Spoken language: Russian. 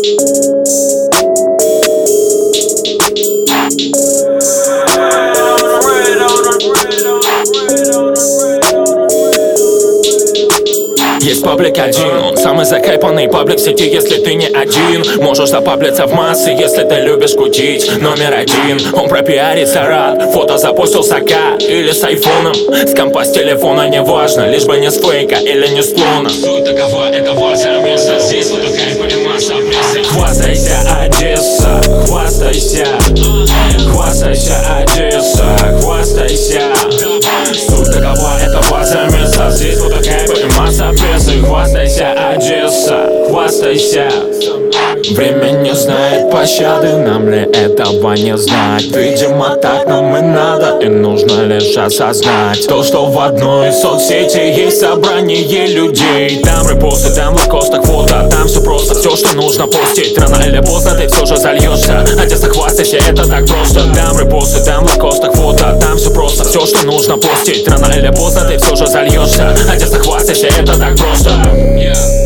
Есть паблик один, он самый закайпанный паблик в сети, если ты не один. Можешь запаблиться в массы, если ты любишь кутить. Номер один, он пропиарится рад. Фото запустил с АК или с айфоном, с компа, с телефона, неважно, лишь бы не с фейка или не с клона. Суть такова, это ваша место, здесь вот такая масса прессы. Хвастайся, Одесса, хвастайся. Хвастайся, Одесса, хвастайся. Суть такова, это ваша место, здесь вот такая масса прессы. Хвастайся, Одесса, хвастайся. Время не знает пощады, нам ли этого не знать? Видимо, так нам и надо, и нужно лишь осознать то, что в одной из соцсетей есть собрание людей. Там репосты, там лайкос, так фото, там все просто. Все, что нужно постить, рано или поздно ты все же зальешься. Одесса, хвастайся, это так просто. Там репосты, там лайкос, так фото, там все просто. Все, что нужно постить, рано или поздно ты все же зальешься. Одесса, хвастайся, это так просто.